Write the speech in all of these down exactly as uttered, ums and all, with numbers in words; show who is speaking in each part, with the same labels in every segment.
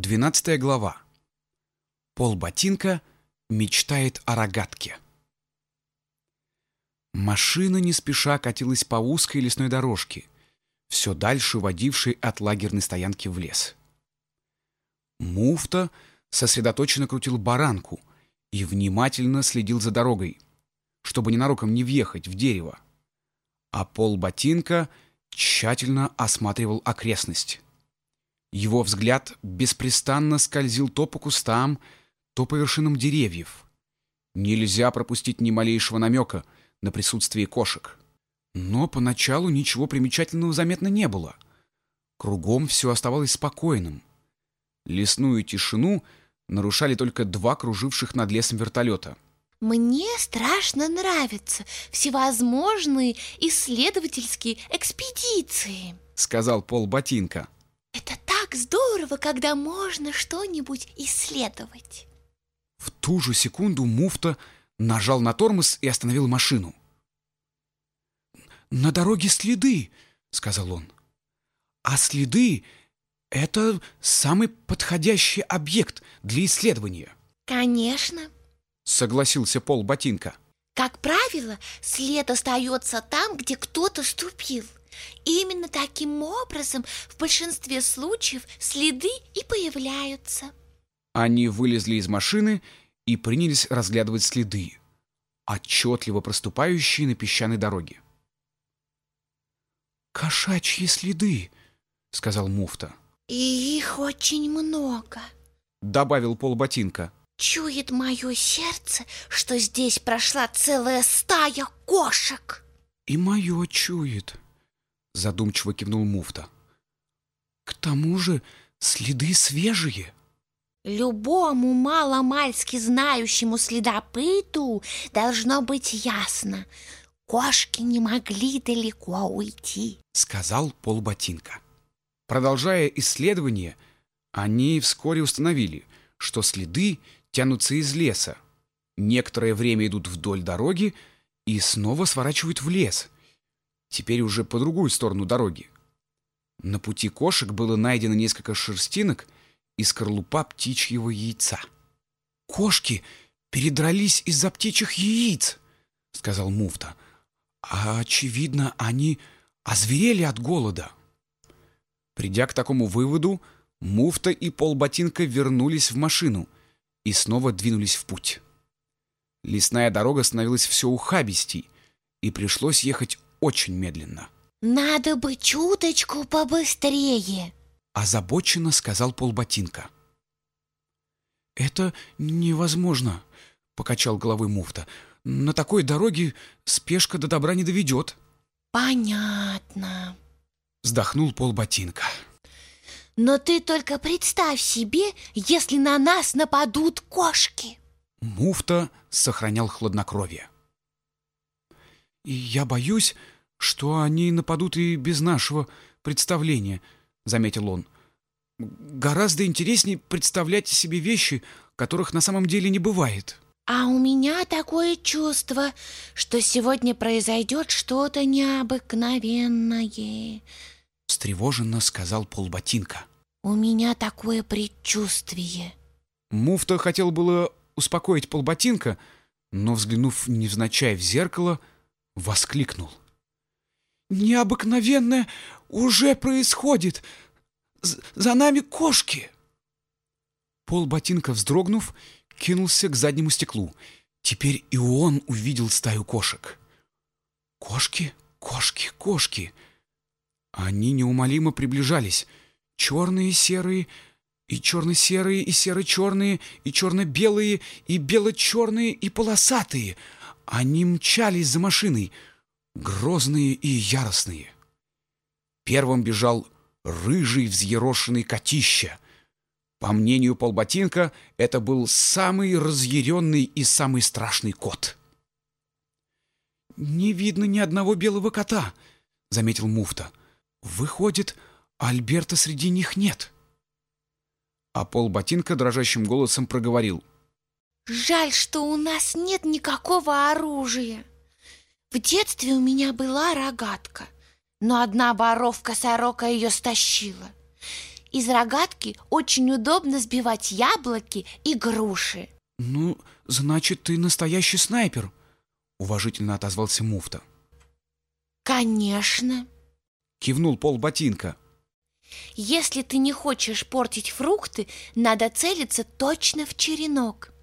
Speaker 1: Двенадцатая глава. Полботинка мечтает о рогатке. Машина не спеша катилась по узкой лесной дорожке, все дальше водившей от лагерной стоянки в лес. Муфта сосредоточенно крутил баранку и внимательно следил за дорогой, чтобы ненароком не въехать в дерево, а Полботинка тщательно осматривал окрестность. Его взгляд беспрестанно скользил то по кустам, то по вершинам деревьев. Нельзя пропустить ни малейшего намека на присутствие кошек. Но поначалу ничего примечательного заметно не было. Кругом все оставалось спокойным. Лесную тишину нарушали только два круживших над лесом вертолета.
Speaker 2: Мне страшно нравятся всевозможные исследовательские экспедиции,
Speaker 1: сказал Полботинка.
Speaker 2: Это так здорово, когда можно что-нибудь исследовать.
Speaker 1: В ту же секунду Муфта нажал на тормоз и остановил машину. «На дороге следы», — сказал он. «А следы — это самый подходящий объект для исследования».
Speaker 2: Конечно,
Speaker 1: согласился Полботинка.
Speaker 2: Как правило, след остается там, где кто-то ступил. Именно таким образом в большинстве случаев следы и появляются.
Speaker 1: Они вылезли из машины и принялись разглядывать следы, отчетливо проступающие на песчаной дороге. «Кошачьи следы», — сказал Муфта.
Speaker 2: И их очень много,
Speaker 1: — добавил Полботинка.
Speaker 2: Чует мое сердце, что здесь прошла целая стая кошек.
Speaker 1: И мое чует, — задумчиво кивнул Муфта. К тому же следы свежие.
Speaker 2: Любому маломальски знающему следопыту должно быть ясно. Кошки не могли далеко уйти, —
Speaker 1: сказал Полботинка. Продолжая исследование, они вскоре установили, что следы тянутся из леса. Некоторое время идут вдоль дороги и снова сворачивают в лес, теперь уже по другую сторону дороги. На пути кошек было найдено несколько шерстинок и скорлупа птичьего яйца. «Кошки передрались из-за птичьих яиц», — сказал Муфта. «А, очевидно, они озверели от голода». Придя к такому выводу, Муфта и Полботинка вернулись в машину и снова двинулись в путь. Лесная дорога становилась все ухабистей, и пришлось ехать очень медленно.
Speaker 2: Надо бы чуточку побыстрее,
Speaker 1: — озабоченно сказал Полботинка. «Это невозможно, — покачал головой Муфта. На такой дороге спешка до добра не доведет.
Speaker 2: Понятно,
Speaker 1: — вздохнул Полботинка.
Speaker 2: Но ты только представь себе, если на нас нападут кошки.
Speaker 1: Муфта сохранял хладнокровие. «И я боюсь, что они нападут и без нашего представления», — заметил он. «Гораздо интереснее представлять себе вещи, которых на самом деле не бывает».
Speaker 2: А у меня такое чувство, что сегодня произойдет что-то необыкновенное, —
Speaker 1: встревоженно сказал Полботинка.
Speaker 2: У меня такое предчувствие.
Speaker 1: Муфта хотел было успокоить Полботинка, но, взглянув невзначай в зеркало, воскликнул. «Необыкновенное уже происходит! За нами кошки!» Полботинка, вздрогнув, кинулся к заднему стеклу. Теперь и он увидел стаю кошек. Кошки, кошки, кошки. Они неумолимо приближались. Черные, серые, и черно-серые, и серо-черные, и черно-белые, и бело-черные, и полосатые. Они мчались за машиной, грозные и яростные. Первым бежал рыжий взъерошенный котища. По мнению Полботинка, это был самый разъяренный и самый страшный кот. «Не видно ни одного белого кота», — заметил Муфта. «Выходит, Альберта среди них нет». А Полботинка дрожащим голосом проговорил.
Speaker 2: «Жаль, что у нас нет никакого оружия. В детстве у меня была рогатка, но одна воровка-сорока ее стащила. Из рогатки очень удобно сбивать яблоки и груши.
Speaker 1: Ну, значит, ты настоящий снайпер, уважительно отозвался муфта.
Speaker 2: Конечно.
Speaker 1: Кивнул полботинка.
Speaker 2: Если ты не хочешь портить фрукты, надо целиться точно в черенок.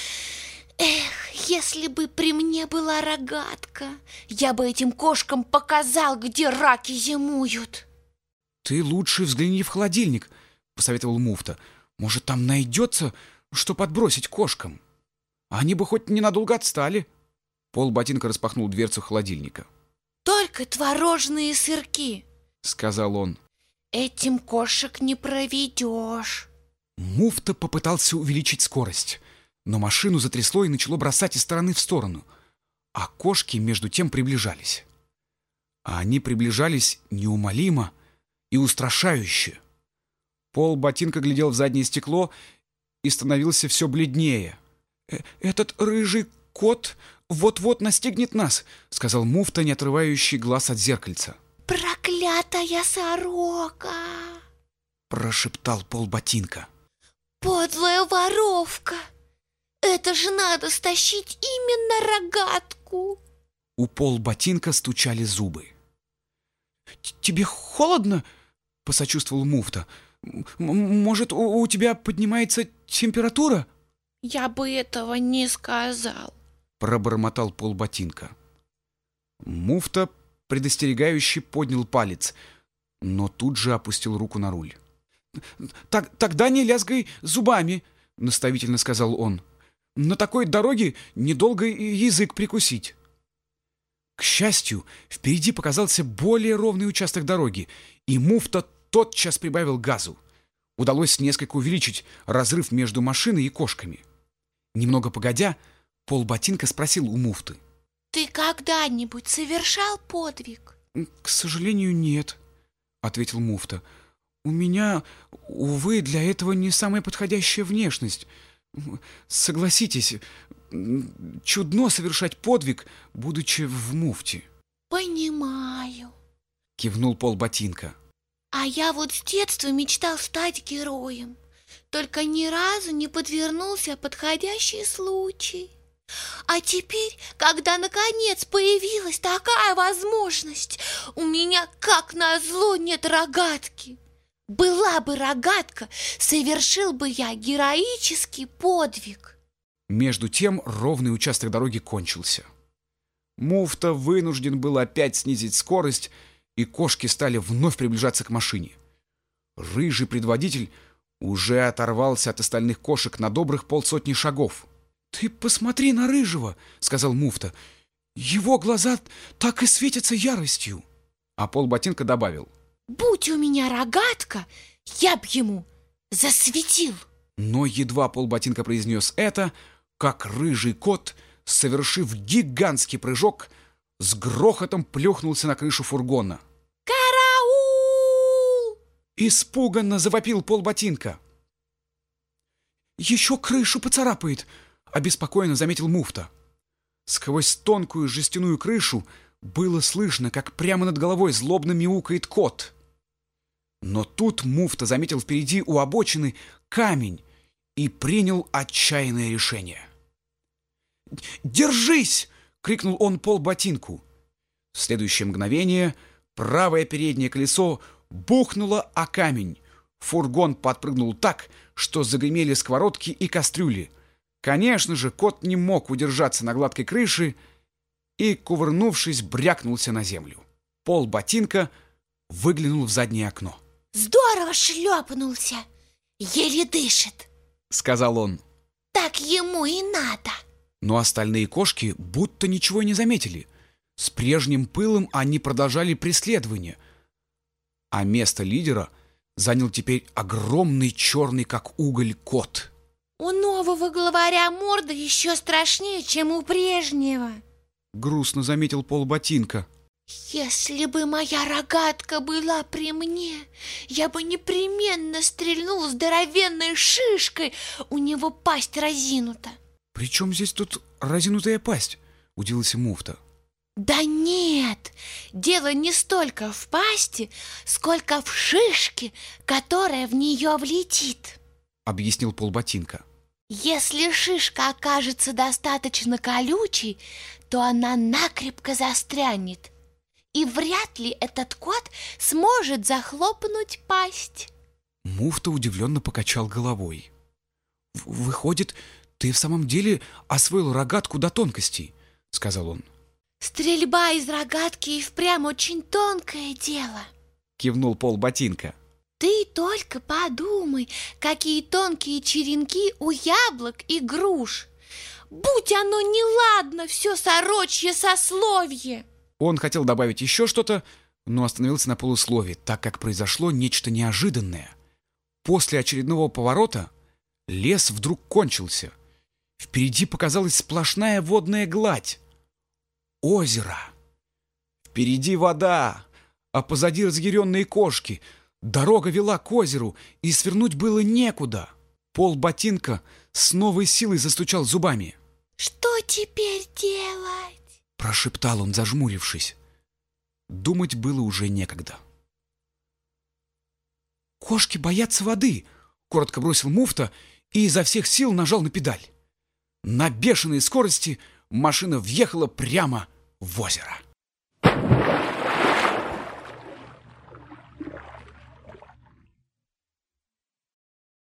Speaker 2: Эх, если бы при мне была рогатка, я бы этим кошкам показал, где раки зимуют.
Speaker 1: Ты лучше взгляни в холодильник, посоветовал муфта. Может, там найдется, что подбросить кошкам? Они бы хоть ненадолго отстали. Полботинка распахнул дверцу холодильника.
Speaker 2: Только творожные сырки,
Speaker 1: сказал он.
Speaker 2: Этим кошек не проведешь.
Speaker 1: Муфта попытался увеличить скорость, но машину затрясло и начало бросать из стороны в сторону, а кошки между тем приближались. А они приближались неумолимо и устрашающе. Полботинка глядел в заднее стекло и становился все бледнее. «Э, «Этот рыжий кот вот-вот настигнет нас», — сказал муфта, не отрывающий глаз от зеркальца.
Speaker 2: «Проклятая сорока!»
Speaker 1: — прошептал полботинка.
Speaker 2: «Подлая воровка! Это же надо стащить именно рогатку!»
Speaker 1: У полботинка стучали зубы. «Тебе холодно?» — посочувствовал муфта. «Может, у, у тебя поднимается температура?»
Speaker 2: «Я бы этого не сказал»,
Speaker 1: — пробормотал полботинка. Муфта предостерегающе поднял палец, но тут же опустил руку на руль. «Так, тогда не лязгай зубами», — наставительно сказал он. «На такой дороге недолго язык прикусить». К счастью, впереди показался более ровный участок дороги, и муфта тотчас прибавил газу. Удалось несколько увеличить разрыв между машиной и кошками. Немного погодя, полботинка спросил у муфты.
Speaker 2: «Ты когда-нибудь совершал подвиг?»
Speaker 1: «К сожалению, нет», — ответил муфта. «У меня, увы, для этого не самая подходящая внешность. Согласитесь, чудно совершать подвиг, будучи в муфте».
Speaker 2: «Понимаю»,
Speaker 1: — кивнул полботинка.
Speaker 2: «А я вот с детства мечтал стать героем, только ни разу не подвернулся подходящий случай. А теперь, когда наконец появилась такая возможность, у меня, как назло, нет рогатки. Была бы рогатка, совершил бы я героический подвиг».
Speaker 1: Между тем ровный участок дороги кончился. Муфта вынужден был опять снизить скорость, и кошки стали вновь приближаться к машине. Рыжий предводитель уже оторвался от остальных кошек на добрых полсотни шагов. «Ты посмотри на Рыжего», — сказал муфта. «Его глаза так и светятся яростью». А полботинка добавил.
Speaker 2: «Будь у меня рогатка, я б ему засветил».
Speaker 1: Но едва полботинка произнес это, как рыжий кот, совершив гигантский прыжок, с грохотом плюхнулся на крышу фургона.
Speaker 2: «Караул!»
Speaker 1: — испуганно завопил полботинка. «Еще крышу поцарапает!» — обеспокоенно заметил муфта. Сквозь тонкую жестяную крышу было слышно, как прямо над головой злобно мяукает кот. Но тут муфта заметил впереди у обочины камень и принял отчаянное решение. «Держись!» — крикнул он полботинку. В следующее мгновение правое переднее колесо бухнуло о камень. Фургон подпрыгнул так, что загремели сковородки и кастрюли. Конечно же, кот не мог удержаться на гладкой крыше и, кувырнувшись, брякнулся на землю. Полботинка выглянул в заднее окно.
Speaker 2: «Здорово шлепнулся! Еле дышит!»
Speaker 1: — сказал он.
Speaker 2: «Так ему и надо!»
Speaker 1: Но остальные кошки будто ничего не заметили. С прежним пылом они продолжали преследование. А место лидера занял теперь огромный черный, как уголь, кот.
Speaker 2: «У нового главаря морда еще страшнее, чем у прежнего»,
Speaker 1: — грустно заметил полботинка.
Speaker 2: «Если бы моя рогатка была при мне, я бы непременно стрельнул здоровенной шишкой, у него пасть разинута».
Speaker 1: «При чем здесь тут разинутая пасть?» — удивился муфта.
Speaker 2: Да нет, дело не столько в пасти, сколько в шишке, которая в нее влетит,
Speaker 1: объяснил полботинка.
Speaker 2: Если шишка окажется достаточно колючей, то она накрепко застрянет, и вряд ли этот кот сможет захлопнуть пасть.
Speaker 1: Муфта удивленно покачал головой. «Выходит, ты в самом деле освоил рогатку до тонкостей», — сказал он.
Speaker 2: Стрельба из рогатки и впрямь очень тонкое дело,
Speaker 1: кивнул полботинка.
Speaker 2: Ты только подумай, какие тонкие черенки у яблок и груш. Будь оно неладно, все сорочье сословье.
Speaker 1: Он хотел добавить еще что-то, но остановился на полуслове, так как произошло нечто неожиданное. После очередного поворота лес вдруг кончился. Впереди показалась сплошная водная гладь. Озеро. Впереди вода, а позади разъяренные кошки. Дорога вела к озеру, и свернуть было некуда. Полботинка с новой силой застучал зубами.
Speaker 2: «Что теперь делать?» —
Speaker 1: прошептал он, зажмурившись. Думать было уже некогда. «Кошки боятся воды!» — коротко бросил муфта и изо всех сил нажал на педаль. На бешеной скорости машина въехала прямо в озеро.